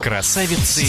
Красавицы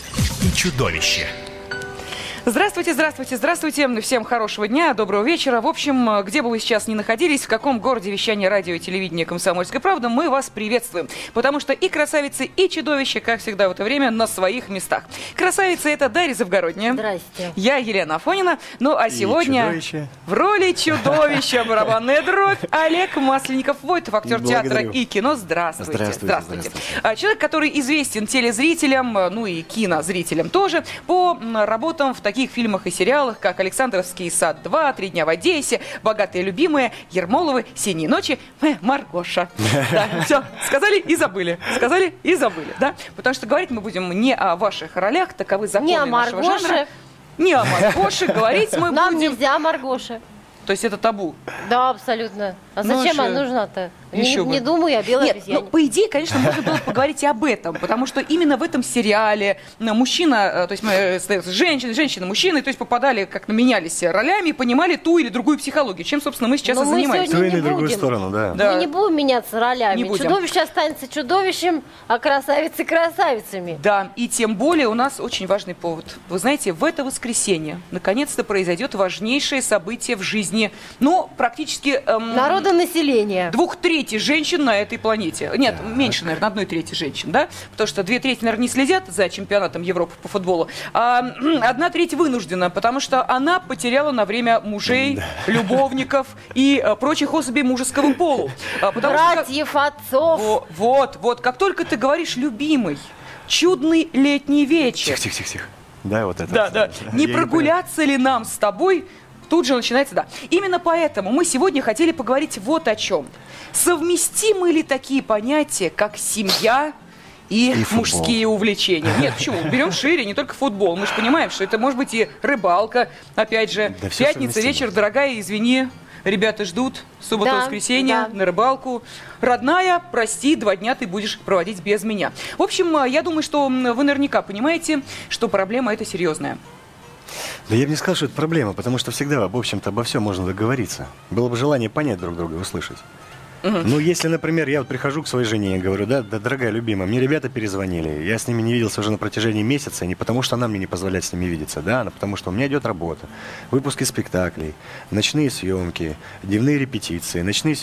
и чудовища. Здравствуйте, здравствуйте, здравствуйте. Всем хорошего дня, доброго вечера. В общем, где бы вы сейчас ни находились, в каком городе вещания радио и телевидения «Комсомольская правда», мы вас приветствуем. Потому что и красавицы, и чудовища, как всегда в это время, на своих местах. Красавица – это Дарья Завгородняя. Здрасте. Я Елена Афонина. Ну а сегодня в роли чудовища барабанная дробь Олег Масленников, Войтов, актер театра и кино. Здравствуйте. Здравствуйте. Человек, который известен телезрителям, ну и кинозрителям тоже, по работам в таких фильмах и сериалах, как «Александровский сад 2», «Три дня в Одессе», «Богатые любимые», «Ермоловы», «Синие ночи», «Маргоша». Да, все, сказали и забыли. Сказали и забыли, да? Потому что говорить мы будем не о ваших ролях, таковы законы нашего жанра. Не о Маргоше. Говорить мы будем... Нам нельзя о Маргоше. То есть это табу? Да, абсолютно. А зачем она нужна-то? Не думаю о белой обезьяне. Ну, по идее, конечно, можно было поговорить и об этом, потому что именно в этом сериале мужчина, то есть мы женщина, мужчины, то есть попадали, как-то менялись ролями, понимали ту или другую психологию, чем, собственно, мы сейчас и занимаемся. Ту или другую сторону, да. Мы не будем меняться ролями. Не будем. Чудовище останется чудовищем, а красавицы красавицами. Да, и тем более у нас очень важный повод. Вы знаете, в это воскресенье наконец-то произойдет важнейшее событие в жизни, ну, практически... народонаселения. 2/3 женщин на этой планете. Нет, меньше, наверное, 1/3 женщин, да? Потому что 2/3, наверное, не следят за чемпионатом Европы по футболу. А 1/3 вынуждена, потому что она потеряла на время мужей, любовников и прочих особей мужеского пола. Братьев, отцов. Вот. Как только ты говоришь «любимый», «чудный летний вечер». Тихо. Да, вот это. Да. Не прогуляться ли нам с тобой? Тут же начинается, да. Именно поэтому мы сегодня хотели поговорить вот о чем. Совместимы ли такие понятия, как семья и мужские увлечения? Нет, почему? Берем шире, не только футбол. Мы же понимаем, что это может быть и рыбалка. Опять же, да, пятница, вечер, дорогая, извини, ребята ждут. Суббота-воскресенье на рыбалку. Родная, прости, 2 дня ты будешь проводить без меня. В общем, я думаю, что вы наверняка понимаете, что проблема эта серьезная. Да я бы не сказал, что это проблема, потому что всегда, в общем-то, обо всем можно договориться. Было бы желание понять друг друга и услышать. Ну, если, например, я вот прихожу к своей жене и говорю, да, дорогая любимая, мне ребята перезвонили, я с ними не виделся уже на протяжении месяца, не потому что она мне не позволяет с ними видеться, да, а потому что у меня идет работа, выпуски спектаклей, ночные съемки, дневные репетиции,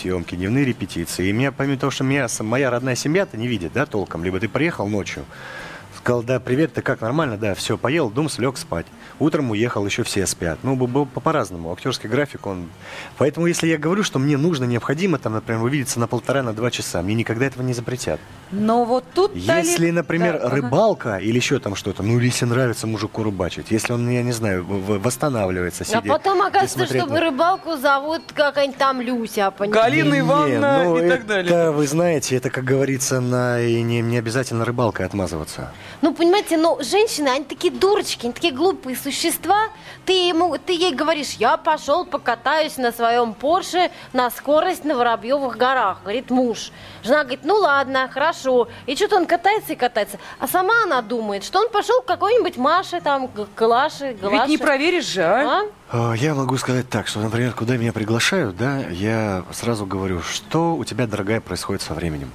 и меня, помимо того, что меня моя родная семья-то не видит, да, толком, либо ты приехал ночью, сказал, да, привет, ты как, нормально, да, все, поел, думс, лег спать. Утром уехал, еще все спят. Ну, по-разному, актерский график, он... Поэтому, если я говорю, что мне нужно, необходимо, там, например, увидеться на 1,5-2 часа, мне никогда этого не запретят. Но вот тут... Если, например, рыбалка или еще там что-то, ну, если нравится мужику рыбачить, если он, я не знаю, восстанавливается, сидит... А потом оказывается, что рыбалку зовут какая-нибудь там Люся, понимаете? Галина Ивановна и так далее. Это, вы знаете, это, как говорится, не обязательно рыбалкой отмазываться. Ну, понимаете, женщины, они такие дурочки, они такие глупые существа. Ты ей говоришь, я пошел покатаюсь на своем Порше на скорость на Воробьевых горах, говорит муж. Жена говорит, ну ладно, хорошо. И что-то он катается и катается. А сама она думает, что он пошел к какой-нибудь Маше, там, Галаше. Ведь не проверишь же, а? Я могу сказать так, что, например, куда меня приглашают, да, я сразу говорю, что у тебя, дорогая, происходит со временем.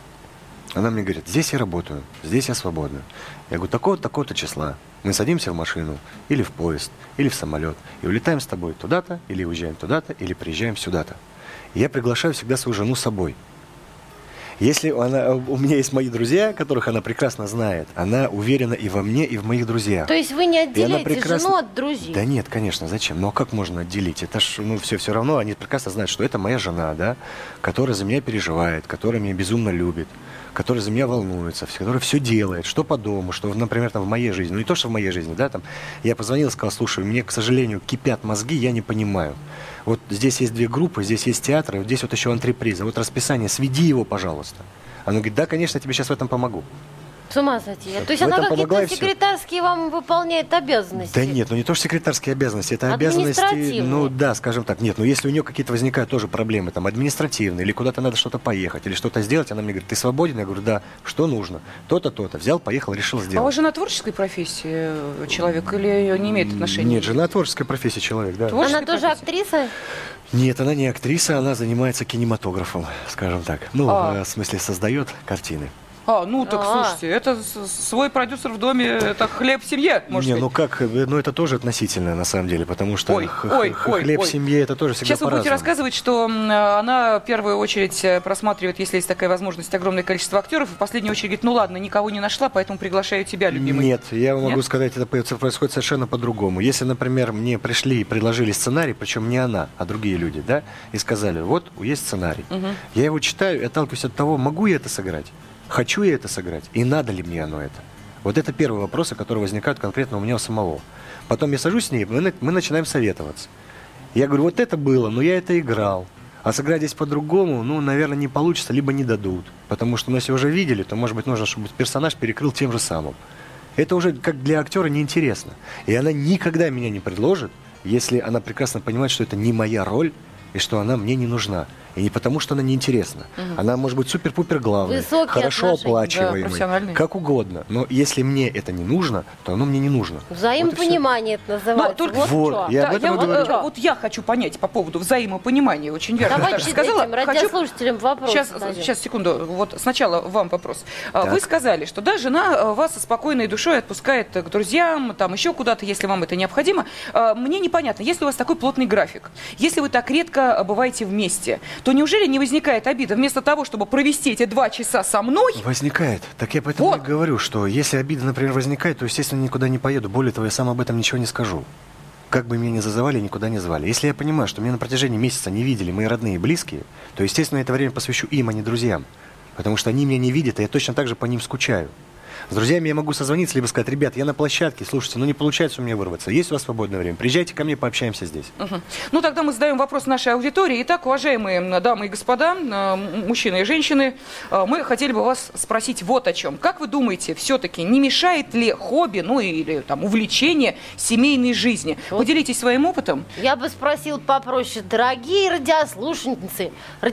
Она мне говорит, здесь я работаю, здесь я свободна. Я говорю, такого-то числа. Мы садимся в машину, или в поезд, или в самолет, и улетаем с тобой туда-то, или уезжаем туда-то, или приезжаем сюда-то. И я приглашаю всегда свою жену с собой. Если у меня есть мои друзья, которых она прекрасно знает, она уверена и во мне, и в моих друзьях. То есть вы не отделяете жену от друзей? Да нет, конечно, зачем? Но как можно отделить? Это ж, все равно, они прекрасно знают, что это моя жена, да, которая за меня переживает, которая меня безумно любит, которая за меня волнуется, которая все делает, что по дому, что, например, там в моей жизни, ну не то, что в моей жизни, да, там, я позвонил и сказал, слушай, мне, к сожалению, кипят мозги, я не понимаю. Вот здесь есть 2 группы, здесь есть театры, вот здесь вот еще антреприза, вот расписание, сведи его, пожалуйста. Она говорит, да, конечно, я тебе сейчас в этом помогу. С ума сойти. То есть она какие-то секретарские вам выполняет обязанности? Да нет, не то, что секретарские обязанности, это обязанности, ну да, скажем так, нет, если у нее какие-то возникают тоже проблемы, там, административные, или куда-то надо что-то поехать, или что-то сделать, она мне говорит, ты свободен? Я говорю, да, что нужно? То-то, то-то. Взял, поехал, решил сделать. А у вас жена творческой профессии человек или не имеет отношения? Нет, жена творческой профессии человек, да. Она тоже актриса? Нет, она не актриса, она занимается кинематографом, скажем так. Ну, в смысле, создает картины. Слушайте, это свой продюсер в доме, это хлеб в семье, может быть. Ну как, это тоже относительно, на самом деле, потому что хлеб в семье, это тоже всегда Сейчас вы будете рассказывать, что она в первую очередь просматривает, если есть такая возможность, огромное количество актеров, и в последнюю очередь говорит, ладно, никого не нашла, поэтому приглашаю тебя, любимый. Нет, я могу сказать, это происходит совершенно по-другому. Если, например, мне пришли и предложили сценарий, причем не она, а другие люди, да, и сказали, вот, есть сценарий. Я его читаю и отталкиваюсь от того, могу я это сыграть, хочу я это сыграть, и надо ли мне оно это. Вот это первые вопросы, которые возникают конкретно у меня у самого. Потом я сажусь с ней, мы начинаем советоваться. Я говорю, вот это было, но я это играл. А сыграть здесь по-другому, наверное, не получится, либо не дадут. Потому что, если уже видели, то, может быть, нужно, чтобы персонаж перекрыл тем же самым. Это уже как для актера неинтересно. И она никогда меня не предложит, если она прекрасно понимает, что это не моя роль, и что она мне не нужна. И не потому, что она неинтересна. Она может быть супер-пупер главной, хорошо оплачиваемой, как угодно. Но если мне это не нужно, то оно мне не нужно. Взаимопонимание это называется. Вот я хочу понять по поводу взаимопонимания. Очень верно. Давайте этим радиослушателям вопрос. Сейчас, секунду. Вот сначала вам вопрос. Вы сказали, что жена вас со спокойной душой отпускает к друзьям, там еще куда-то, если вам это необходимо. Мне непонятно, если у вас такой плотный график, если вы так редко бываете вместе, то неужели не возникает обида? Вместо того, чтобы провести эти 2 часа со мной... Возникает. Так я поэтому и говорю, что если обида, например, возникает, то, естественно, никуда не поеду. Более того, я сам об этом ничего не скажу. Как бы меня ни зазывали, никуда не звали. Если я понимаю, что меня на протяжении месяца не видели мои родные и близкие, то, естественно, это время посвящу им, а не друзьям. Потому что они меня не видят, и я точно так же по ним скучаю. С друзьями я могу созвониться, либо сказать, ребят, я на площадке, слушайте, не получается у меня вырваться. Есть у вас свободное время? Приезжайте ко мне, пообщаемся здесь. Тогда мы задаем вопрос нашей аудитории. Итак, уважаемые дамы и господа, мужчины и женщины, мы хотели бы вас спросить вот о чем. Как вы думаете, все-таки не мешает ли хобби, или увлечение семейной жизни? Поделитесь своим опытом. Я бы спросил попроще. Дорогие радиослушательницы,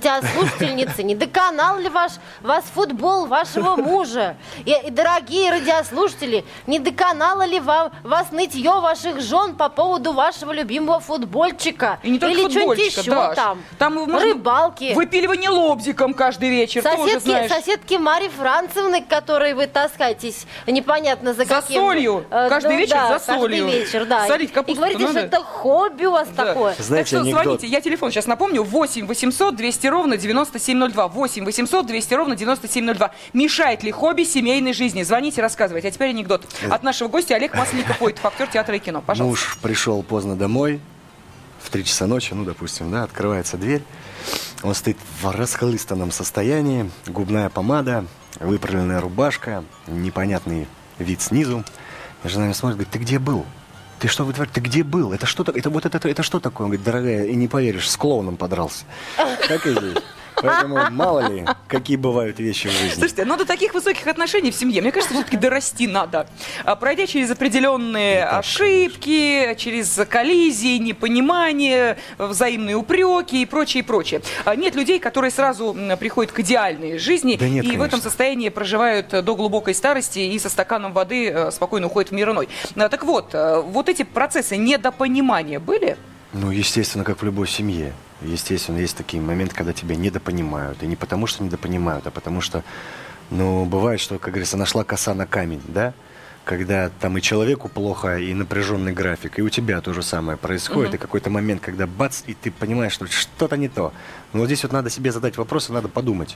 не доконал ли вас футбол вашего мужа? И дорогие радиослушатели, не доконало ли вас нытье ваших жен по поводу вашего любимого футбольчика? И не только или что-нибудь еще там рыбалки. Выпиливание лобзиком каждый вечер. Соседки Марьи Францевны, к которой вы таскаетесь непонятно за каким... За солью. Каждый вечер за солью. Каждый вечер, да. Солить капусту. И говорите, что это хобби у вас такое. Знаете, так что звоните. Я телефон сейчас напомню. 8 800 200 ровно 9702. 8 800 200 ровно 9702. Mешает ли хобби семейной жизни? Звоните, рассказывайте. А теперь анекдот от нашего гостя Олег Масленников, актер театра и кино. Пожалуйста. Муж пришел поздно домой, в 3 часа ночи, допустим, открывается дверь. Он стоит в расхлыстанном состоянии, губная помада, выправленная рубашка, непонятный вид снизу. И жена меня смотрит, говорит, ты где был? Ты что вытворяешь? Ты где был? Это что такое? Это что такое? Он говорит, дорогая, и не поверишь, с клоуном подрался. Как и здесь. Поэтому мало ли, какие бывают вещи в жизни. Слушайте, до таких высоких отношений в семье, мне кажется, все-таки дорасти надо. Пройдя через определенные ошибки, через коллизии, непонимание, взаимные упреки и прочее, прочее. Нет людей, которые сразу приходят к идеальной жизни и конечно. В этом состоянии проживают до глубокой старости и со стаканом воды спокойно уходят в мир иной. Так вот эти процессы недопонимания были? Естественно, как в любой семье. Естественно, есть такие моменты, когда тебя недопонимают. И не потому, что недопонимают, а потому что, бывает, что, как говорится, нашла коса на камень, да? Когда там и человеку плохо, и напряженный график, и у тебя то же самое происходит. И какой-то момент, когда бац, и ты понимаешь, что что-то не то. Но здесь надо себе задать вопрос, и надо подумать.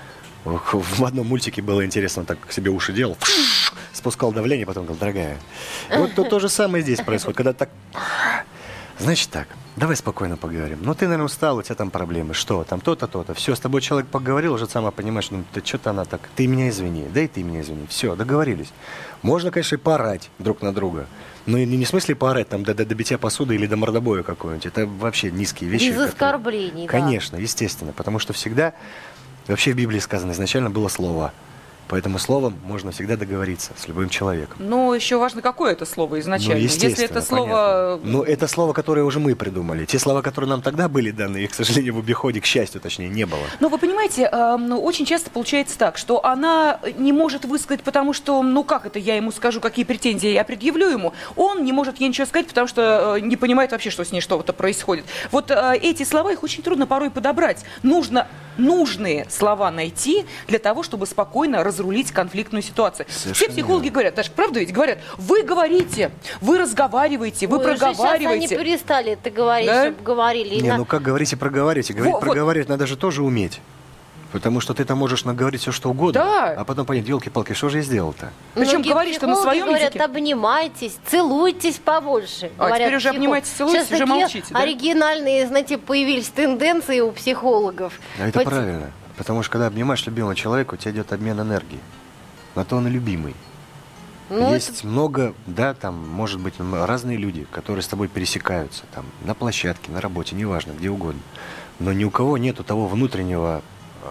В одном мультике было интересно, так себе уши делал, спускал давление, потом говорил, дорогая. Вот то же самое здесь происходит, когда так... Значит так, давай спокойно поговорим. Ты, наверное, устал, у тебя там проблемы. Что? Там то-то, то-то. Все, с тобой человек поговорил, уже сама понимаешь, ты что-то она так. Ты меня извини, да и ты меня извини. Все, договорились. Можно, конечно, и поорать друг на друга. Но не в смысле поорать там до битья посуды или до мордобоя какого-нибудь. Это вообще низкие вещи. Без оскорблений, да. Конечно, естественно. Потому что всегда, вообще в Библии сказано, изначально было слово. Поэтому словом можно всегда договориться с любым человеком. Еще важно, какое это слово изначально. Если это слово... это слово, которое уже мы придумали. Те слова, которые нам тогда были даны, их, к сожалению, в обиходе, к счастью, точнее, не было. Вы понимаете, очень часто получается так, что она не может высказать, потому что, как это я ему скажу, какие претензии я предъявлю ему. Он не может ей ничего сказать, потому что не понимает вообще, что с ней что-то происходит. Эти слова, их очень трудно порой подобрать. Нужно нужные слова найти для того, чтобы спокойно разговаривать разрулить конфликтную ситуацию. Все психологи говорят, Даш, правда ведь говорят, вы говорите, вы разговариваете, вы проговариваете. Сейчас они перестали это говорить, да? Чтобы говорили. Не, ну как говорите, проговаривайте. Проговаривать надо же тоже уметь. Потому что ты-то можешь наговорить все, что угодно, да. А потом понять, елки-палки, что же я сделал-то? Причем говоришь, что на своем говорят, языке. Обнимайтесь, целуйтесь побольше. А теперь уже обнимайтесь, целуйтесь, уже молчите. Да? Оригинальные, знаете, появились тенденции у психологов. А это правильно. Потому что когда обнимаешь любимого человека, у тебя идет обмен энергии. На то он и любимый. Ну, есть много, да, там, может быть, разные люди, которые с тобой пересекаются, там, на площадке, на работе, неважно, где угодно. Но ни у кого нету того внутреннего,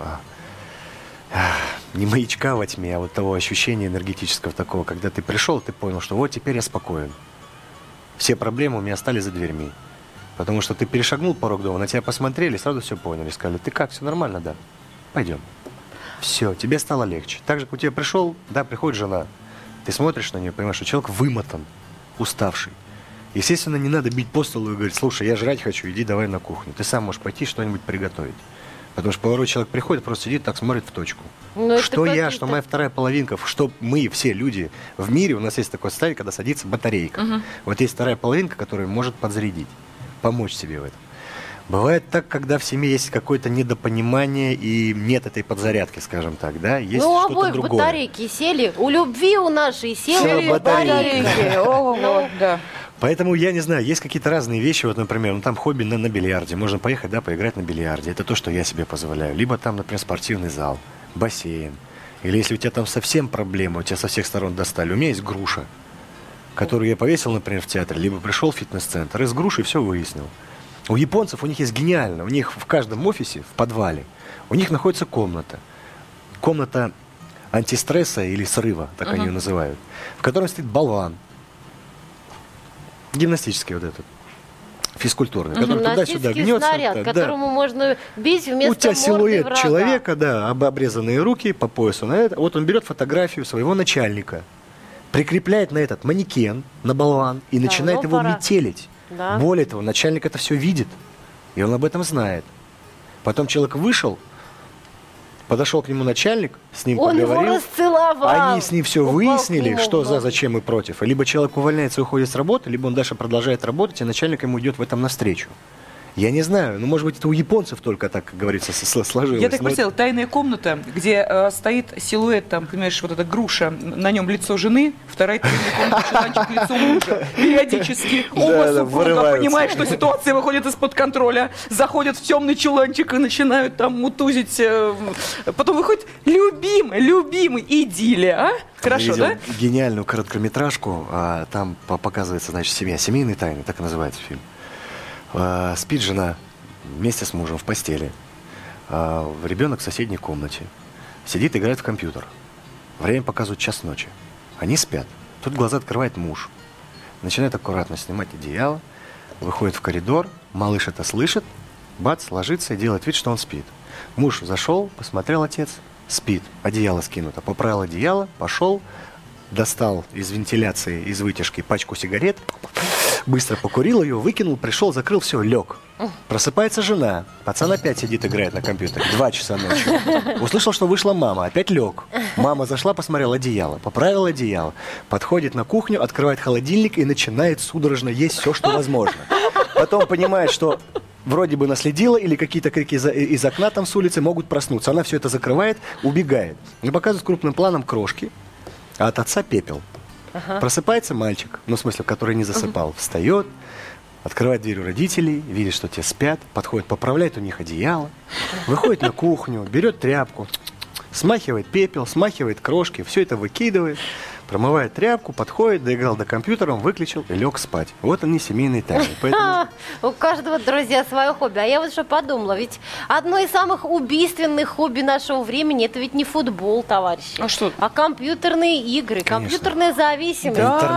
не маячка во тьме, а вот того ощущения энергетического такого, когда ты пришел, ты понял, что вот теперь я спокоен. Все проблемы у меня остались за дверьми. Потому что ты перешагнул порог дома, на тебя посмотрели, сразу все поняли, сказали, ты как, все нормально, да? Пойдем. Все, тебе стало легче. Так же, как у тебя пришел, да, приходит жена, ты смотришь на нее, понимаешь, что человек вымотан, уставший. Естественно, не надо бить по столу и говорить, слушай, я жрать хочу, иди давай на кухню. Ты сам можешь пойти что-нибудь приготовить. Потому что порой человек приходит, просто сидит, так смотрит в точку. Что я, что моя вторая половинка, что мы, все люди в мире, у нас есть такое состояние, когда садится батарейка. Вот есть вторая половинка, которая может подзарядить, помочь себе в этом. Бывает так, когда в семье есть какое-то недопонимание и нет этой подзарядки, скажем так, да? Есть что-то обоих другое. Батарейки сели, у любви у нашей сели батарейки. Да. Поэтому, я не знаю, есть какие-то разные вещи, вот, например, ну, там хобби на бильярде, можно поехать, да, поиграть на бильярде, это то, что я себе позволяю. Либо там, например, спортивный зал, бассейн, или если у тебя там совсем проблемы, у тебя со всех сторон достали, у меня есть груша, которую я повесил, например, в театре, либо пришел в фитнес-центр, и с грушей все выяснил. У японцев, у них есть гениально, у них в каждом офисе, в подвале, у них находится комната антистресса или срыва, так они ее называют, в котором стоит болван, гимнастический вот этот, физкультурный, который туда-сюда гнется. Снаряд, которому можно бить вместо у тебя силуэт врага. Человека, да, обрезанные руки по поясу на это. Вот он берет фотографию своего начальника, прикрепляет на этот манекен, на болван и начинает его метелить. Да. Более того, начальник это все видит, и он об этом знает. Потом человек вышел, подошел к нему начальник, с ним он поговорил. Его расцеловал. Они с ним все выяснили, что зачем и против. Либо человек увольняется и уходит с работы, либо он дальше продолжает работать, и начальник ему идет в этом навстречу. Я не знаю, может быть, это у японцев только так, как говорится, сложилось. Я так представила, тайная комната, где стоит силуэт, там, понимаешь, вот эта груша, на нем лицо жены, вторая тайная комната, чуланчик, лицо мужа. Периодически оба супруга понимают, что ситуация выходит из-под контроля, заходят в темный чуланчик и начинают там мутузить. Потом выходит любимый, идиллия, а? Хорошо, да? Гениальную короткометражку, там показывается, значит, семейные тайны, так и называется фильм. Спит жена вместе с мужем в постели. Ребенок в соседней комнате. Сидит, играет в компьютер. Время показывает 1:00 ночи. Они спят. Тут глаза открывает муж. Начинает аккуратно снимать одеяло. Выходит в коридор. Малыш это слышит. Бац, ложится и делает вид, что он спит. Муж зашел, посмотрел, отец. Спит. Одеяло скинуто. Поправил одеяло, пошел. Достал из вентиляции, из вытяжки пачку сигарет. Быстро покурил ее, выкинул, пришел, закрыл, все, лег. Просыпается жена. Пацан опять сидит, играет на компьютере. 2 часа ночи. Услышал, что вышла мама. Опять лег. Мама зашла, посмотрела одеяло. Поправила одеяло. Подходит на кухню, открывает холодильник и начинает судорожно есть все, что возможно. Потом понимает, что вроде бы наследила, или какие-то крики из окна там с улицы могут проснуться. Она все это закрывает, убегает. И показывает крупным планом крошки, а от отца пепел. Просыпается мальчик, ну, в смысле, который не засыпал, встает, открывает дверь у родителей, видит, что те спят, подходит, поправляет у них одеяло, выходит на кухню, берет тряпку, смахивает пепел, смахивает крошки, все это выкидывает, промывает тряпку, подходит, доиграл до компьютера, он выключил и лег спать. Вот они, семейные тайны. Поэтому... У каждого, друзья, свое хобби. А я вот что подумала, ведь одно из самых убийственных хобби нашего времени — это ведь не футбол, товарищи. А что? А компьютерные игры, компьютерная зависимость.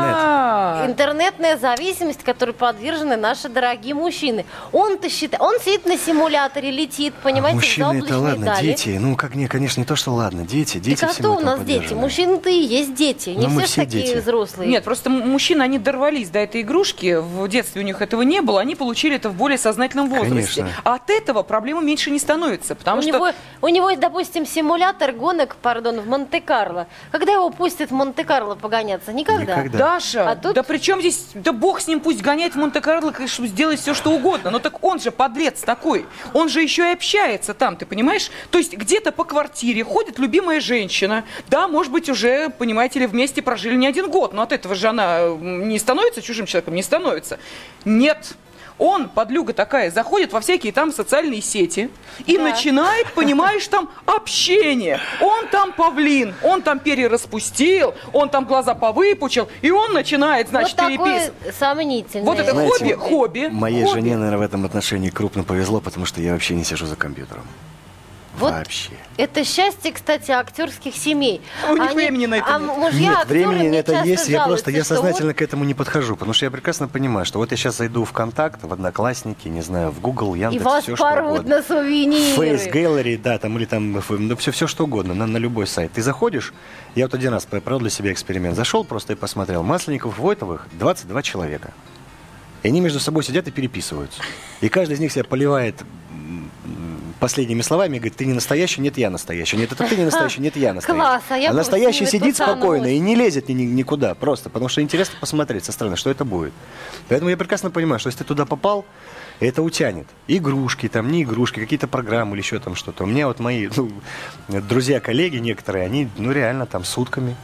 Да. Интернетная зависимость, которой подвержены наши дорогие мужчины. Он-то считает, он сидит на симуляторе, летит, понимаете, мужчины в это ладно, дали. дети. Ну, как не, конечно, не то, что ладно, дети Так а кто у нас дети? Мужчины-то и есть дети. Не все такие дети. Взрослые. Нет, просто мужчины, они дорвались до этой игрушки. В детстве у них этого не было. Они получили это в более сознательном возрасте. Конечно. А от этого проблема меньше не становится. Потому у него есть, допустим, симулятор гонок, в Монте-Карло. Когда его пустят в Монте-Карло погоняться? Никогда. Даша, да при чем здесь... Да бог с ним, пусть гоняет в Монте-Карло, чтобы сделать все, что угодно. Но так он же подлец такой. Он же еще и общается там, ты понимаешь? То есть где-то по квартире ходит любимая женщина. Да, может быть, уже, понимаете ли, вместе прожили не один год, но от этого же она не становится чужим человеком, не становится. Нет. Он, подлюга такая, заходит во всякие там социальные сети и начинает, понимаешь, там общение. Он там павлин, он там перья распустил, он там глаза повыпучил, и он начинает, значит, переписывать. Сомнительное. Вот это хобби. Моей жене, наверное, в этом отношении крупно повезло, потому что я вообще не сижу за компьютером. Вот вообще. Это счастье, кстати, актерских семей. У них времени на это нет. Нет, времени на это есть. Я сознательно к этому не подхожу, потому что я прекрасно понимаю, что вот я сейчас зайду в ВКонтакт, в Одноклассники, не знаю, в Google, Яндекс, и вас все порвут что угодно. на сувениры. Face Gallery, да, там или там, ну все что угодно, на любой сайт. Ты заходишь, я вот один раз провел для себя эксперимент, зашел просто и посмотрел. Масленников, Войтовых 22 человека. И они между собой сидят и переписываются. И каждый из них себя поливает последними словами, говорит, ты не настоящий, нет, я настоящий. Нет, это ты не настоящий, нет, я настоящий. Класс, а настоящий сидит спокойно и не лезет никуда, просто, потому что интересно посмотреть со стороны, что это будет. Поэтому я прекрасно понимаю, что если ты туда попал, это утянет. Игрушки, там, не игрушки, какие-то программы или еще там что-то. У меня вот мои друзья, коллеги некоторые, они, реально там сутками.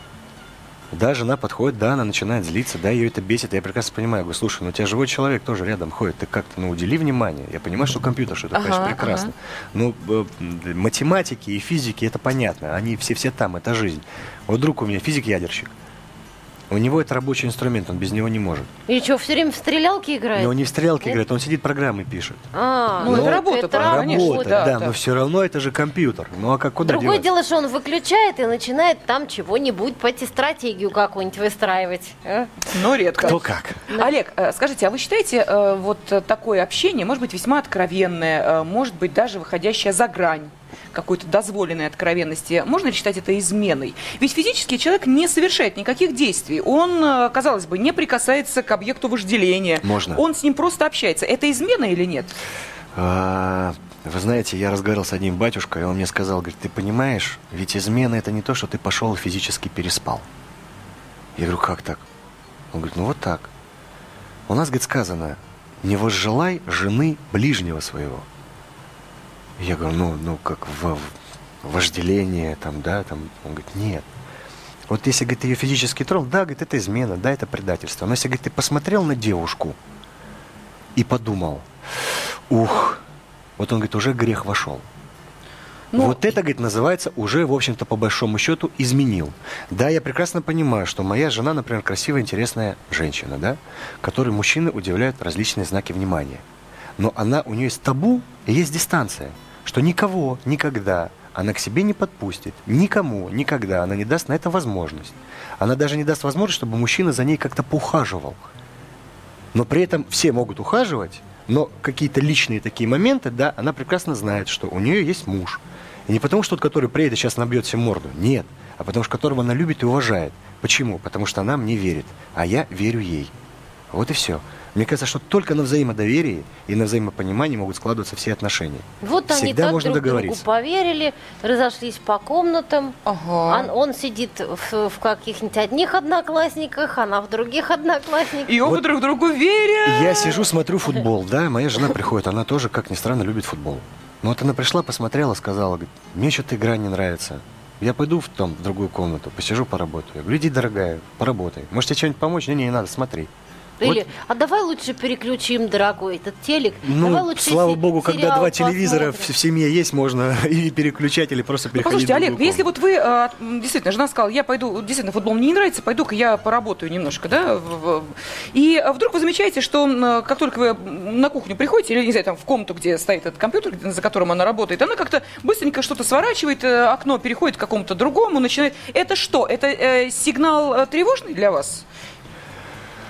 Да, жена подходит, да, она начинает злиться, да, ее это бесит. Я прекрасно понимаю, говорю, слушай, у тебя живой человек тоже рядом ходит, ты как-то, удели внимание. Я понимаю, что компьютер, что это, конечно, прекрасно. Но математики и физики, это понятно, они все там, это жизнь. Вот друг у меня физик-ядерщик. У него это рабочий инструмент, он без него не может. И что, все время в стрелялки играет? Но он не в стрелялки играет, он сидит, программы пишет. Это работа, конечно. Да, но все равно это же компьютер. Ну а куда Другое дело, что он выключает и начинает там чего-нибудь, пойти стратегию какую-нибудь выстраивать. Но редко. Кто как. Олег, скажите, а вы считаете, вот такое общение может быть весьма откровенное, может быть даже выходящее за грань какой-то дозволенной откровенности, можно ли считать это изменой? Ведь физически человек не совершает никаких действий. Он, казалось бы, не прикасается к объекту вожделения. Можно. Он с ним просто общается. Это измена или нет? Вы знаете, я разговаривал с одним батюшкой, и он мне сказал, говорит, ты понимаешь, ведь измена это не то, что ты пошел и физически переспал. Я говорю, как так? Он говорит, вот так. У нас, говорит, сказано, не возжелай жены ближнего своего. Я говорю, как вожделение, там, да, там. Он говорит, нет. Вот если, говорит, ты ее физически тронул, да, говорит, это измена, да, это предательство. Но если, говорит, ты посмотрел на девушку и подумал, вот он, говорит, уже грех вошел. Вот это, говорит, называется уже, в общем-то, по большому счету, изменил. Да, я прекрасно понимаю, что моя жена, например, красивая, интересная женщина, да, которой мужчины удивляют различные знаки внимания. Но у нее есть табу и есть дистанция. Что никого, никогда она к себе не подпустит, никому, никогда она не даст на это возможность. Она даже не даст возможность, чтобы мужчина за ней как-то поухаживал. Но при этом все могут ухаживать, но какие-то личные такие моменты, да, она прекрасно знает, что у нее есть муж. И не потому, что тот, который приедет, сейчас набьет себе морду, нет, а потому что которого она любит и уважает. Почему? Потому что она мне верит, а я верю ей. Вот и все. Мне кажется, что только на взаимодоверии и на взаимопонимании могут складываться все отношения. Вот они всегда так можно друг другу поверили, разошлись по комнатам. Он сидит в каких-нибудь одних одноклассниках, она в других одноклассниках. И оба друг другу верят. Я сижу, смотрю футбол, да, моя жена приходит, она тоже, как ни странно, любит футбол. Но вот она пришла, посмотрела, сказала, говорит, мне что-то игра не нравится. Я пойду в другую комнату, посижу, поработаю. Я говорю, иди, дорогая, поработай. Может, тебе что-нибудь помочь? Не надо, смотри. Или, а давай лучше переключим, дорогой, этот телек. Давай лучше слава богу, когда два телевизора в семье есть, можно или переключать, или просто переходить. Послушайте, Олег, если вот вы, действительно, жена сказала, я пойду, действительно, футбол мне не нравится, пойду-ка я поработаю немножко, да, и вдруг вы замечаете, что как только вы на кухню приходите, или, не знаю, там, в комнату, где стоит этот компьютер, за которым она работает, она как-то быстренько что-то сворачивает, окно переходит к какому-то другому, начинает. Это что? Это сигнал тревожный для вас?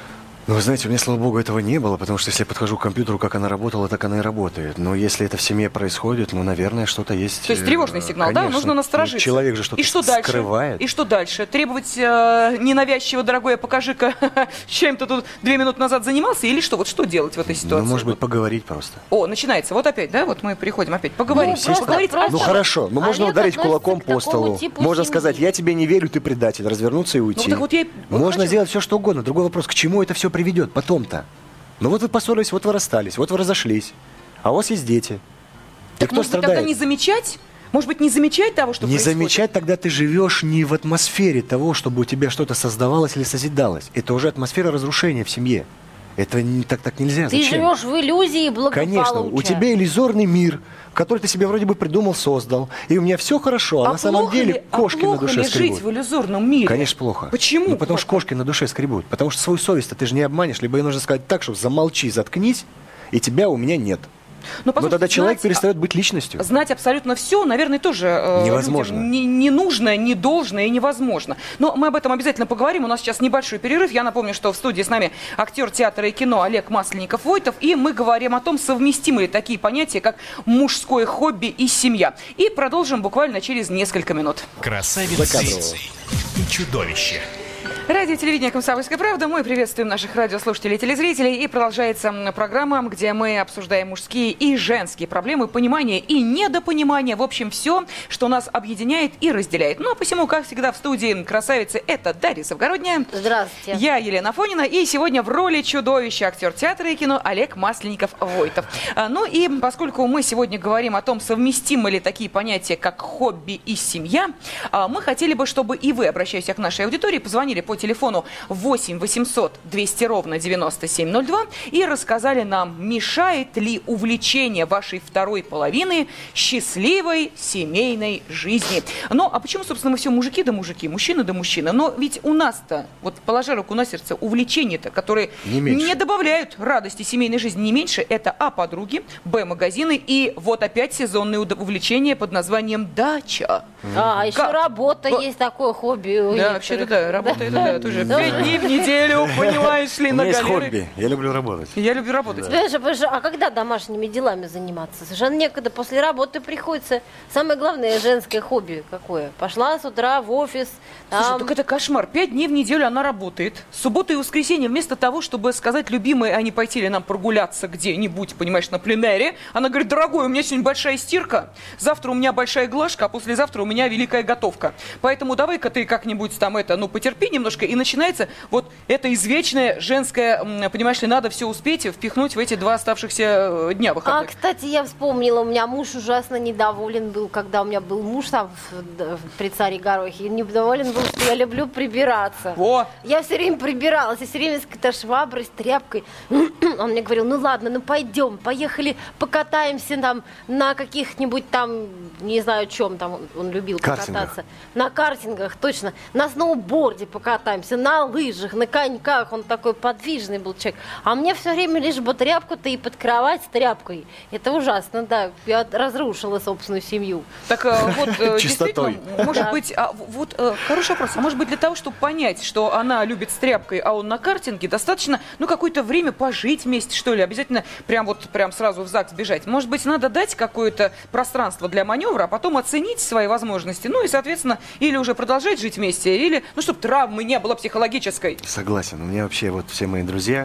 Ну, вы знаете, у меня, слава богу, этого не было, потому что если я подхожу к компьютеру, как она работала, так она и работает. Но если это в семье происходит, ну, наверное, что-то есть... То есть тревожный сигнал, конечно. да? Нужно насторожиться. Человек же что-то скрывает. И что дальше? Требовать ненавязчиво, дорогое, покажи-ка, чем ты тут 2 минуты назад занимался, или что? Вот что делать в этой ситуации? Ну, может быть, поговорить просто. О, начинается. Вот опять, да? Вот мы приходим опять. Поговорить. Ну, хорошо. Ну, можно ударить кулаком по столу. Можно сказать, я тебе не верю, ты предатель. Развернуться и уйти. Можно сделать все, что угодно. Другой вопрос, к чему это все приведет потом-то? Ну вот вы поссорились, вот вы расстались, вот вы разошлись, а у вас есть дети. Так, кто может страдает? Быть, тогда не замечать? Может быть, не замечать того, что происходит? Не замечать, тогда ты живешь не в атмосфере того, чтобы у тебя что-то создавалось или созидалось. Это уже атмосфера разрушения в семье. Это так нельзя. Ты живешь в иллюзии благополучия. Конечно, у тебя иллюзорный мир, который ты себе вроде бы придумал, создал. И у меня все хорошо, а на самом деле кошки на душе скребут. Жить в иллюзорном мире? Конечно, плохо. Почему? Ну, потому что кошки на душе скребут. Потому что свою совесть ты же не обманешь. Либо ей нужно сказать так, что замолчи, заткнись, и тебя у меня нет. Но тогда человек перестает быть личностью. Знать абсолютно все, наверное, тоже невозможно. Не нужно, не должно и невозможно. Но мы об этом обязательно поговорим. У нас сейчас небольшой перерыв. Я напомню, что в студии с нами актер театра и кино Олег Масленников-Войтов. И мы говорим о том, совместимы ли такие понятия, как мужское хобби и семья. И продолжим буквально через несколько минут. Красавицы и чудовище. Радио, телевидение «Комсомольская правда». Мы приветствуем наших радиослушателей и телезрителей. И продолжается программа, где мы обсуждаем мужские и женские проблемы, понимание и недопонимание. В общем, все, что нас объединяет и разделяет. Ну, а посему, как всегда, в студии красавицы, это Дарья Завгородняя. Здравствуйте. Я Елена Афонина. И сегодня в роли чудовища актер театра и кино Олег Масленников-Войтов. Ну и поскольку мы сегодня говорим о том, совместимы ли такие понятия, как хобби и семья, мы хотели бы, чтобы и вы, обращаясь к нашей аудитории, позвонили по телефону 8 800 200 ровно 9702 и рассказали нам, мешает ли увлечение вашей второй половины счастливой семейной жизни. Ну, а почему, собственно, мы все мужики да мужики, мужчины да мужчины? Но ведь у нас-то, вот положа руку на сердце, увлечения-то, которые не добавляют радости семейной жизни, не меньше, это А, подруги, Б, магазины и вот опять сезонные увлечения под названием дача. Еще работа есть, такое хобби. Да, вообще-то да, работа это да, тоже 5 дней в неделю, понимаешь ли, на галерее. У меня есть хобби, я люблю работать. Я люблю работать. А когда домашними делами заниматься? Совершенно некогда, после работы приходится. Самое главное женское хобби какое? Пошла с утра в офис. Слушай, так это кошмар. 5 дней в неделю она работает. Суббота и воскресенье вместо того, чтобы сказать любимой, а не пойти ли нам прогуляться где-нибудь, понимаешь, на пленэре, она говорит, дорогой, у меня сегодня большая стирка, завтра у меня большая глажка, а послезавтра у меня великая готовка. Поэтому давай-ка ты как-нибудь там потерпи немножко, и начинается вот это извечное женское, понимаешь ли, надо все успеть впихнуть в эти 2 оставшихся дня выходных. Кстати, я вспомнила, у меня муж ужасно недоволен был, когда у меня был муж там при Царе Горохе, недоволен был, что я люблю прибираться. Я все время прибиралась, я все время с какой-то шваброй, с тряпкой. Он мне говорил, ну ладно, ну пойдем, поехали покатаемся там на каких-нибудь там, не знаю, чем там он любил покататься. На картингах, точно, на сноуборде покатаемся, на лыжах, на коньках. Он такой подвижный был человек. А мне все время лишь бы тряпку-то и под кровать с тряпкой. Это ужасно, да. Я разрушила собственную семью. Так вот, действительно, может быть, хороший вопрос. А может быть, для того, чтобы понять, что она любит с тряпкой, а он на картинге, достаточно, какое-то время пожить вместе, что ли? Обязательно прям сразу в ЗАГС бежать. Может быть, надо дать какое-то пространство для маневра, а потом оценить свои возможности. Ну и, соответственно, или уже продолжать жить вместе, или, чтобы травмы не было психологической. Согласен. У меня вообще все мои друзья,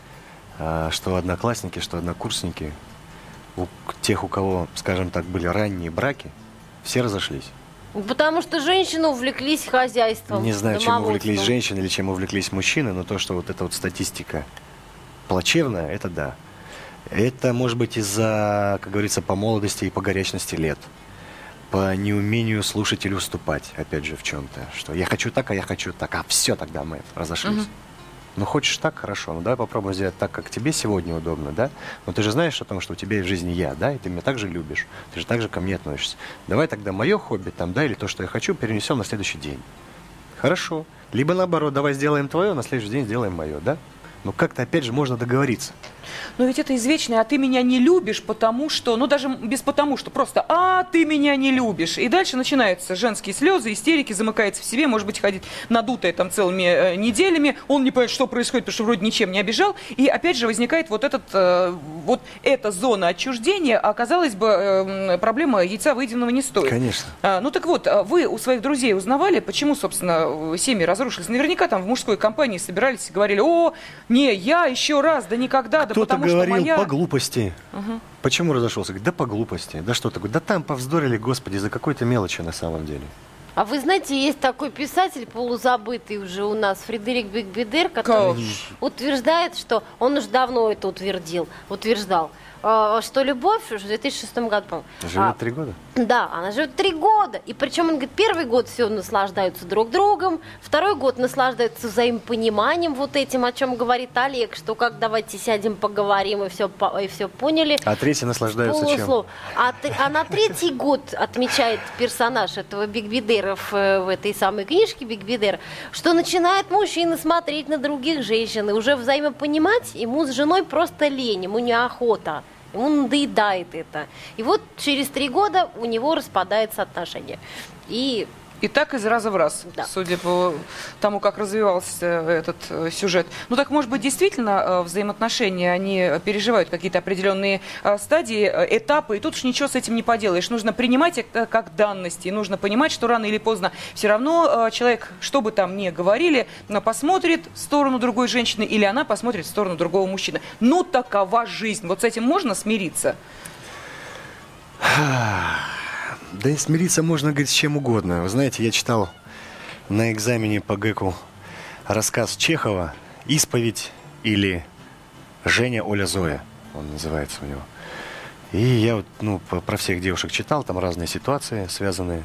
что одноклассники, что однокурсники, тех, у кого, скажем так, были ранние браки, все разошлись. Потому что женщины увлеклись хозяйством. Не знаю, чем увлеклись женщины или чем увлеклись мужчины, но то, что эта статистика плачевная, это да. Это может быть из-за, как говорится, по молодости и по горячности лет. По неумению слушать или уступать, опять же, в чем-то. Что я хочу так, а я хочу так. А все, тогда мы разошлись. Ну, хочешь так, хорошо. Ну, давай попробуем сделать так, как тебе сегодня удобно, да? Но ты же знаешь о том, что у тебя есть в жизни я, да? И ты меня так же любишь. Ты же так же ко мне относишься. Давай тогда мое хобби там, да, или то, что я хочу, перенесем на следующий день. Хорошо. Либо наоборот, давай сделаем твое, на следующий день сделаем мое, да? Но как-то, опять же, можно договориться. Но ведь это извечное, а ты меня не любишь, потому что, ну даже без потому что, просто, а ты меня не любишь. И дальше начинаются женские слезы, истерики, замыкается в себе, может быть, ходит надутая там целыми неделями, он не понимает, что происходит, потому что вроде ничем не обижал. И опять же возникает вот эта зона отчуждения, а казалось бы, проблема яйца выеденного не стоит. Конечно. Ну так вот, вы у своих друзей узнавали, почему, собственно, семьи разрушились? Наверняка там в мужской компании собирались и говорили, о, не, я еще раз, да никогда, да кто-то потому говорил что моя... по глупости. Угу. Почему разошелся? Говорит, да по глупости. Да что такое? Да там повздорили, господи, за какой-то мелочи на самом деле. А вы знаете, есть такой писатель, полузабытый уже у нас, Фредерик Бигбедер, который утверждает, что он уже давно это утверждал, что любовь в 2006 году, по-моему. Живет 3 года? Да, она живет 3 года. И причем, он говорит, первый год все наслаждаются друг другом, второй год наслаждаются взаимопониманием, вот этим, о чем говорит Олег, что как давайте сядем, поговорим, и все поняли. А третий наслаждаются чем? А на 3-й год отмечает персонаж этого Бигбедера в этой самой книжке Бигбедер, что начинает мужчина смотреть на других женщин и уже взаимопонимать ему с женой просто лень, ему неохота. Ему надоедает это. И вот через 3 года у него распадается отношение. И так из раза в раз, да. Судя по тому, как развивался этот сюжет. Ну так, может быть, действительно взаимоотношения, они переживают какие-то определенные стадии, этапы, и тут уж ничего с этим не поделаешь. Нужно принимать это как данности, и нужно понимать, что рано или поздно все равно человек, что бы там ни говорили, посмотрит в сторону другой женщины, или она посмотрит в сторону другого мужчины. Ну, такова жизнь. Вот с этим можно смириться? Да и смириться можно, говорить, с чем угодно. Вы знаете, я читал на экзамене по ГЭКу рассказ Чехова «Исповедь» или «Женя, Оля, Зоя». Он называется у него. И я вот, про всех девушек читал, там разные ситуации связанные.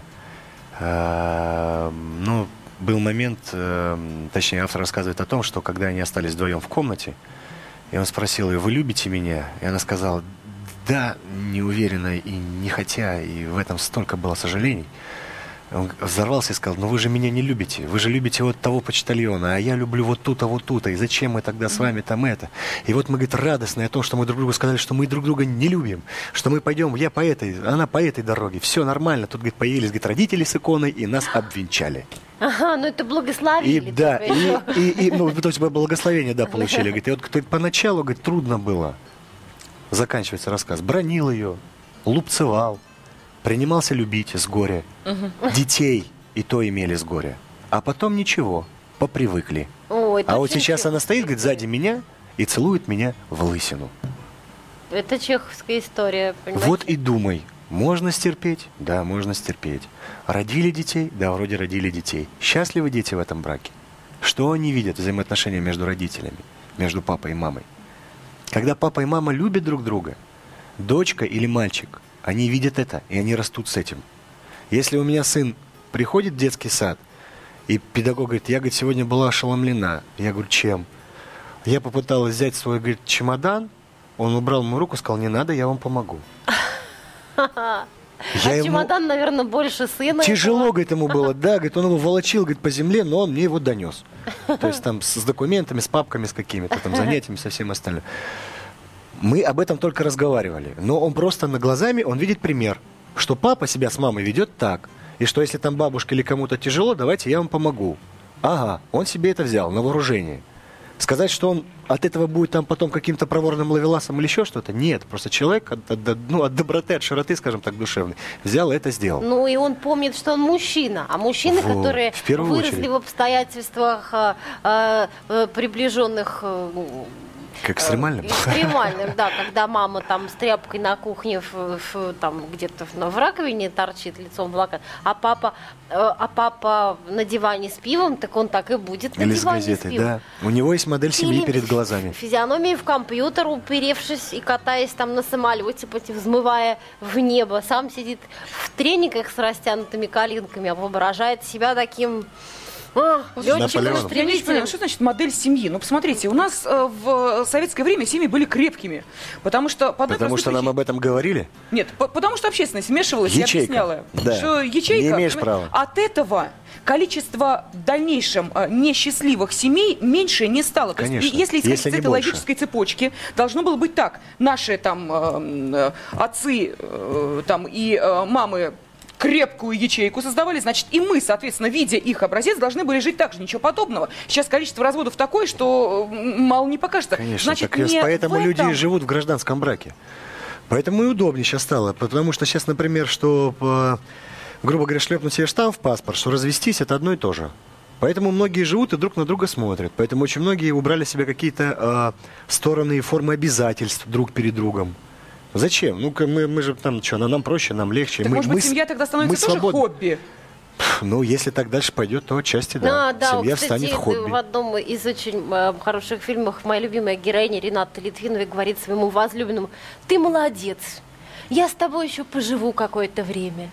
Ну, был момент, точнее, автор рассказывает о том, что когда они остались вдвоем в комнате, и он спросил ее, вы любите меня? И она сказала, да, неуверенно и не хотя, и в этом столько было сожалений. Он взорвался и сказал, ну вы же меня не любите, вы же любите вот того почтальона, а я люблю вот тут-то, и зачем мы тогда с вами там это? И вот мы, говорит, радостные о том, что мы друг другу сказали, что мы друг друга не любим, что мы пойдем, я по этой, она по этой дороге, все нормально. Тут, говорит, появились, говорит, родители с иконой и нас обвенчали. Ага, ну это благословили. И, да, ну, то есть благословение, да, получили. Говорит, и вот поначалу, говорит, трудно было. Заканчивается рассказ. Бранил ее, лупцевал, принимался любить с горя. Детей и то имели с горя. А потом ничего, попривыкли. Ой, а вот сейчас она стоит, говорит, сзади меня и целует меня в лысину. Это чеховская история, понимаете? Вот и думай, можно стерпеть? Да, можно стерпеть. Родили детей? Да, вроде родили детей. Счастливы дети в этом браке? Что они видят, взаимоотношения между родителями, между папой и мамой? Когда папа и мама любят друг друга, дочка или мальчик, они видят это, и они растут с этим. Если у меня сын приходит в детский сад, и педагог говорит, я, говорит, сегодня была ошеломлена. Я говорю, чем? Я попыталась взять свой, говорит, чемодан, он убрал мою руку, сказал, не надо, я вам помогу. Чемодан, наверное, больше сына. Тяжело, говорит, ему было, да, говорит, он его волочил, говорит, по земле, но он мне его донес. То есть там с документами, с папками, с какими-то там занятиями, со всем остальным. Мы об этом только разговаривали. Но он просто на глазами, он видит пример, что папа себя с мамой ведет так, и что если там бабушке или кому-то тяжело, давайте я вам помогу. Ага, он себе это взял на вооружение. Сказать, что он от этого будет там потом каким-то проворным ловеласом или еще что-то? Нет, просто человек от доброты, от широты, скажем так, душевной, взял и это сделал. Ну и он помнит, что он мужчина, а мужчины, которые выросли в обстоятельствах приближенных... К экстремальным? Экстремальным, да, когда мама там с тряпкой на кухне там где-то в раковине торчит лицом в локоть, а папа на диване с пивом, так он так и будет на или диване с газетой, с пивом. Да. У него есть модель семьи перед глазами. Физиономии в компьютер, уперевшись и катаясь там на самолете, взмывая в небо. Сам сидит в трениках с растянутыми коленками, а воображает себя таким... Я не понимаю, что значит модель семьи? Ну, посмотрите, у нас в советское время семьи были крепкими. Потому что нам об этом говорили? Нет, потому что общественность вмешивалась и объясняла, что ячейка... Не имеешь права. От этого количество в дальнейшем несчастливых семей меньше не стало. Конечно, то есть, если исходить из этой логической цепочки, должно было быть так. Наши там отцы там, и мамы крепкую ячейку создавали, значит, и мы, соответственно, видя их образец, должны были жить так же. Ничего подобного. Сейчас количество разводов такое, что мало не покажется. Конечно, значит, так поэтому люди и живут в гражданском браке. Поэтому и удобнее сейчас стало. Потому что сейчас, например, что, грубо говоря, шлепнуть себе штамп в паспорт, что развестись, это одно и то же. Поэтому многие живут и друг на друга смотрят. Поэтому очень многие убрали себе какие-то стороны и формы обязательств друг перед другом. Зачем? Ну, мы же там, что, нам проще, нам легче. Так, может быть, семья тогда становится тоже хобби? Ну, если так дальше пойдет, то отчасти да. Семья кстати, станет хобби. В одном из очень хороших фильмов моя любимая героиня Рената Литвинова говорит своему возлюбленному: ты молодец, я с тобой еще поживу какое-то время.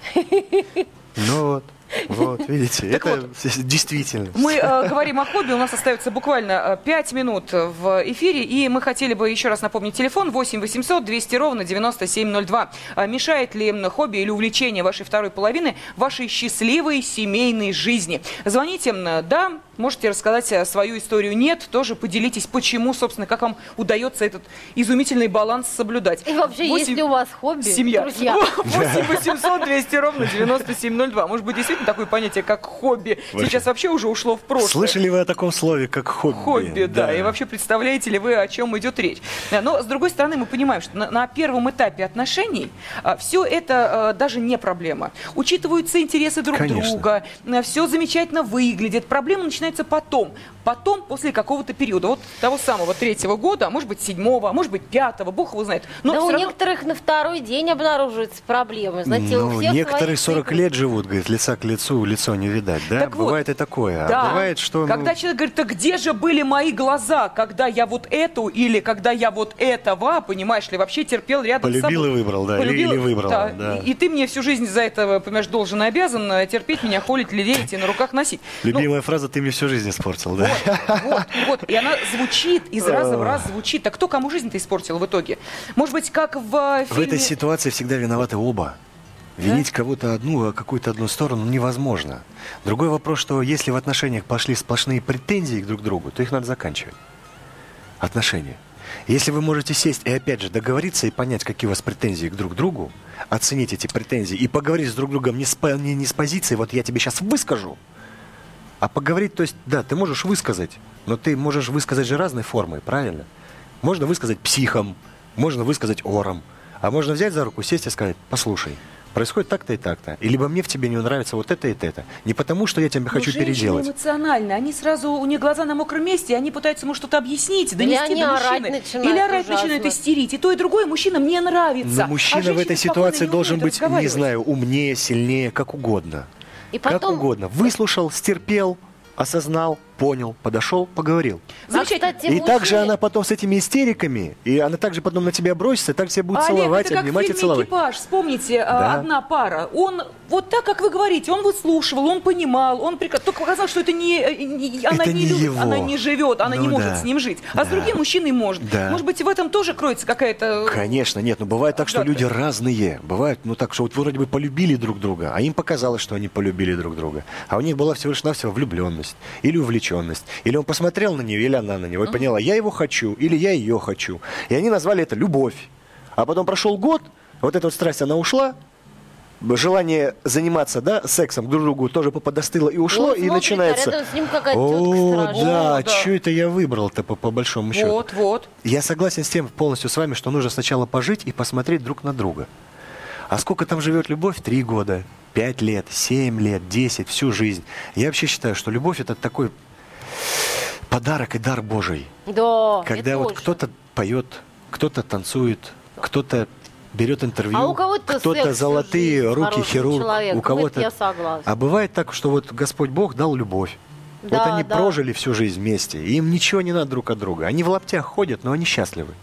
Ну вот, видите, это действительно. Мы говорим о хобби, у нас остается буквально 5 минут в эфире, и мы хотели бы еще раз напомнить телефон 8 800 200 ровно 9702. Мешает ли хобби или увлечение вашей второй половины вашей счастливой семейной жизни? Звоните, да, можете рассказать свою историю, нет, тоже поделитесь, почему, собственно, как вам удается этот изумительный баланс соблюдать. И вообще, есть ли у вас хобби, семья, друзья? 8 800 200 ровно 9702. Может быть, действительно такое понятие, как хобби, сейчас вообще уже ушло в прошлое. Слышали вы о таком слове, как хобби? Хобби, да. И вообще представляете ли вы, о чем идет речь? Но, с другой стороны, мы понимаем, что на первом этапе отношений все это даже не проблема. Учитываются интересы друг друга, все замечательно выглядит. Проблема начинается потом, после какого-то периода. Вот того самого 3-го года, а может быть 7-го, а может быть 5-го, бог его знает. Но да у равно... некоторых на второй день обнаруживаются проблемы. Знаете, у всех некоторые 40 лет живут, говорит, лица к лицу, лицо не видать, да? Так бывает и такое. Да. А бывает, что... Когда человек говорит, так где же были мои глаза, когда я вот эту или когда я вот этого, понимаешь ли, вообще терпел рядом с собой. Полюбил и выбрал, да, или выбрал. Да. И ты мне всю жизнь за это, понимаешь, должен и обязан терпеть меня, холить, лелеять и на руках носить. Любимая фраза: ты мне всю жизнь испортил, да? Вот. И она звучит, из раза в раз звучит. Так кто кому жизнь-то испортил в итоге? Может быть, как в фильме... В этой ситуации всегда виноваты оба. Винить кого-то какую-то одну сторону невозможно. Другой вопрос, что если в отношениях пошли сплошные претензии друг к другу, то их надо заканчивать. Отношения. Если вы можете сесть и опять же договориться и понять, какие у вас претензии друг к другу, оценить эти претензии и поговорить с друг другом не с позиции «вот я тебе сейчас выскажу», а поговорить, то есть, да, ты можешь высказать, но ты можешь высказать же разной формой, правильно? Можно высказать психом, можно высказать ором, а можно взять за руку, сесть и сказать: послушай, происходит так-то и так-то. И либо мне в тебе не нравится вот это и это. Не потому, что я тебя хочу переделать. Эмоционально. Они сразу, у них глаза на мокром месте, они пытаются ему что-то объяснить, донести до мужчины. Или орать начинают, истерить. И то, и другое мужчинам не нравится. Но мужчина в этой ситуации должен быть, не знаю, умнее, сильнее, как угодно. И потом... Как угодно. Выслушал, стерпел, осознал, понял, подошел, поговорил. И также она потом с этими истериками, и она также потом на тебя бросится, и так тебя будет целовать, обнимать и целовать. «Экипаж», вспомните, одна пара. Он, вот так, как вы говорите, он выслушивал, он понимал, он только показал, что это она не любит, его. Она не живет, она не может с ним жить. А с другим мужчиной может. Да. Может быть, в этом тоже кроется какая-то... Конечно, нет, но бывает так, что люди разные. Бывает, так, что вот вроде бы полюбили друг друга, а им показалось, что они полюбили друг друга. А у них была всего лишь навсего влюбленность или увлеченность. Или он посмотрел на нее, или она на него, и поняла: я его хочу, или я ее хочу. И они назвали это любовь. А потом прошел год, вот эта вот страсть, она ушла, желание заниматься, сексом друг другу тоже подостыло и ушло, и начинается... Рядом с ним какая-то тетка что это я выбрал-то по большому счету? Вот. Я согласен с тем полностью с вами, что нужно сначала пожить и посмотреть друг на друга. А сколько там живет любовь? 3 года, 5 лет, 7 лет, 10, всю жизнь. Я вообще считаю, что любовь — это такой подарок и дар Божий. Да, когда вот кто-то поет, кто-то танцует, кто-то берет интервью, а у кого-то кто-то золотые жизнь, руки хирург, человек. у кого-то... Я согласна. А бывает так, что вот Господь Бог дал любовь. Да, вот они прожили всю жизнь вместе, и им ничего не надо друг от друга. Они в лаптях ходят, но они счастливы.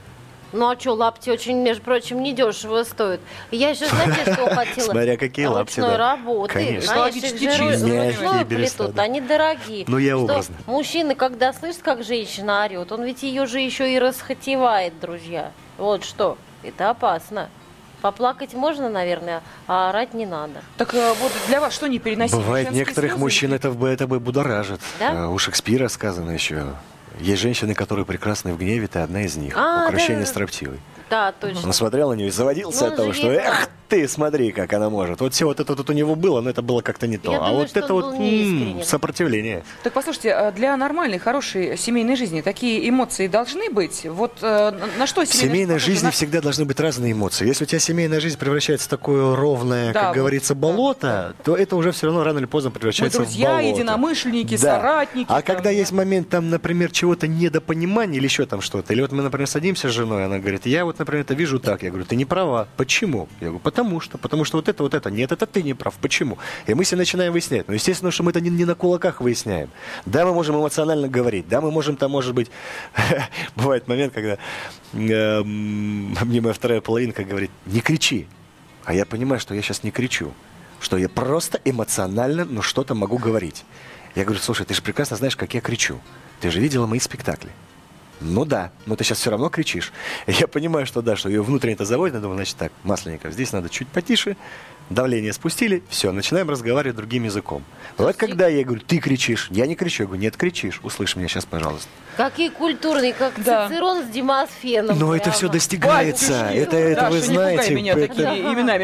Ну а что, лапти очень, между прочим, недешево стоят. Я еще, знаете, что хотела? Смотря какие лапти, ручной да. работы. Конечно. Их же ручную плетут, они дорогие. Ну, я образно. Мужчина, когда слышит, как женщина орет, он ведь ее же еще и расхотевает, друзья. Вот что, это опасно. Поплакать можно, наверное, а орать не надо. Так вот для вас что не переносить? Бывает, некоторых мужчин это бы будоражит. Да? У Шекспира сказано еще. Есть женщины, которые прекрасны в гневе, ты одна из них. Укрощение строптивой. Да, точно. Он смотрел на нее и заводился от того, что эх ты, смотри, как она может. Вот все вот это тут у него было, но это было как-то не то. Я думаю, вот это вот сопротивление. Так послушайте, для нормальной, хорошей семейной жизни такие эмоции должны быть? Вот на что в семейной жизни всегда должны быть разные эмоции. Если у тебя семейная жизнь превращается в такое ровное, как говорится, болото, то это уже все равно рано или поздно превращается в болото. Друзья, единомышленники, соратники. А когда есть момент, там, например, чего-то недопонимания или еще там что-то, или вот мы, например, садимся с женой, она говорит, я вот, например, это вижу так. Я говорю, ты не права. Почему? Я говорю, потому что вот это. Нет, это ты не прав. Почему? И мы все начинаем выяснять. Ну, естественно, что мы это не на кулаках выясняем. Да, мы можем эмоционально говорить. Да, мы можем там, может быть, бывает момент, когда мне моя вторая половинка говорит, не кричи. А я понимаю, что я сейчас не кричу. Что я просто эмоционально, что-то могу говорить. Я говорю, слушай, ты же прекрасно знаешь, как я кричу. Ты же видела мои спектакли. Ну да, но ты сейчас все равно кричишь. И я понимаю, что да, что ее внутренне это заводит. Я думаю, значит так, Масленников, здесь надо чуть потише. Давление спустили, все, начинаем разговаривать другим языком. Вот когда я говорю, ты кричишь, я не кричу, я говорю, нет, кричишь, услышь меня сейчас, пожалуйста. Какие культурные, как Цицерон с Демосфеном. Но это все достигается, это вы знаете. Не пугай меня такими именами.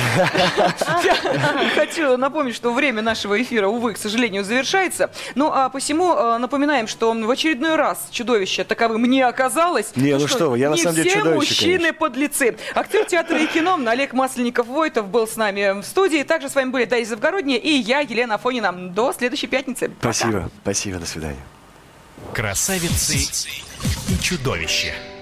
Хочу напомнить, что время нашего эфира, увы, к сожалению, завершается. Ну, а посему напоминаем, что в очередной раз чудовище таковым не оказалось. Не, что вы, я на самом деле чудовище, все мужчины подлецы. Актер театра и кино Олег Масленников-Войтов был с нами в студии. Также с вами были Дарья Завгородняя и я, Елена Афонина. До следующей пятницы. Спасибо, до свидания. Красавицы и чудовища.